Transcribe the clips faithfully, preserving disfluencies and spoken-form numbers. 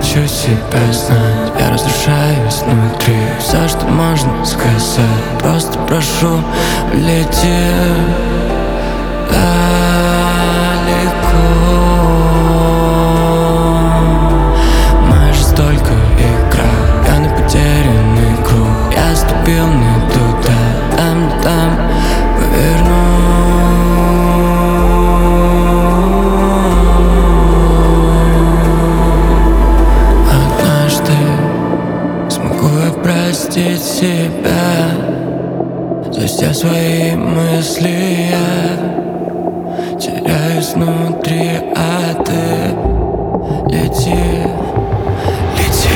хочу себя знать. Я разрушаюсь внутри, все, что можно сказать. Просто прошу, улети далеко. Моя жизнь только игра, я на потерянный круг. Я ступил не туда, там, не там поверну. Простить себя за все свои мысли. Я теряюсь внутри, а ты лети, лети.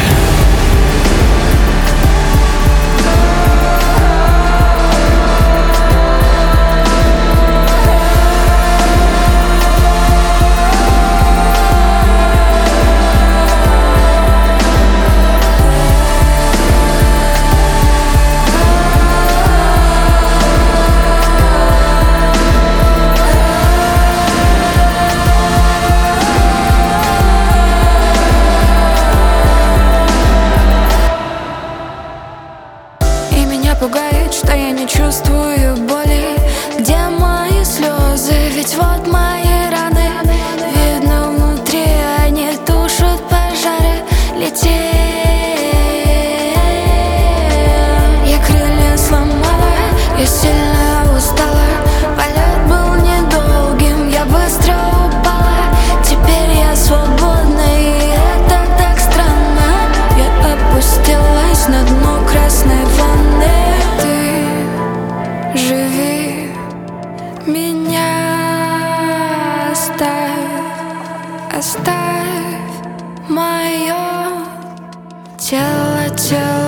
Пугает, что я не чувствую боли. Где мои слезы? Ведь вот мои раны. Видно внутри, они тушат пожары. Лети. Я крылья сломала, я сильно устала. Полет был недолгим, я быстро упала. Теперь я свободна, и это так странно. Я опустилась на дно красной ванны. Живи меня, оставь, оставь мое тело, тело.